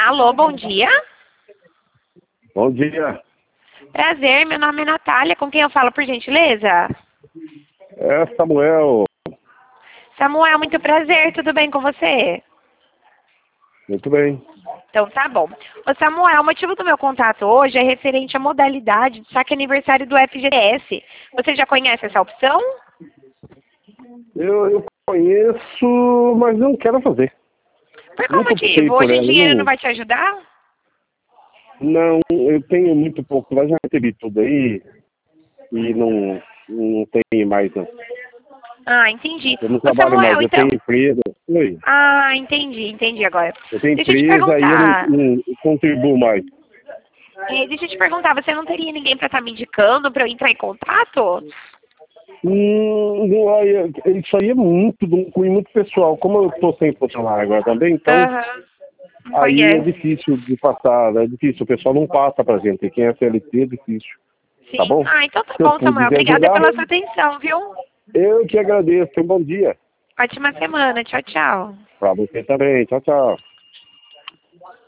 Alô, bom dia. Bom dia. Prazer, meu nome é Natália. Com quem eu falo, por gentileza? É Samuel. Samuel, muito prazer. Tudo bem com você? Muito bem. Então tá bom. Ô Samuel, o motivo do meu contato hoje é referente à modalidade de saque aniversário do FGTS. Você já conhece essa opção? Eu conheço, mas não quero fazer. Por qual Nunca optei motivo? por Hoje em ela. dinheiro não vai te ajudar? Não, eu tenho muito pouco. Eu já recebi tudo aí e não tenho mais, não. Ah, entendi. Eu não Ô trabalho mais. Samuel, Eu então... tenho empresa. Oi. Ah, entendi agora. Eu tenho Deixa eu te empresa e eu perguntar. não contribuo mais. Deixa eu te perguntar, você não teria ninguém para estar me indicando para eu entrar em contato? Olha, isso aí é muito de um cunho muito pessoal. Como eu estou sem funcionário agora também, então Aham. Não aí é conhece. difícil de passar. É difícil. O pessoal não passa pra gente. Quem é CLT é difícil. Tá Sim. bom? Ah, então tá Se eu bom, puder Samuel. te Obrigada ajudar, pela sua atenção, viu? eu que agradeço. Um bom dia. Ótima semana. Tchau, tchau. Para você também. Tchau, tchau.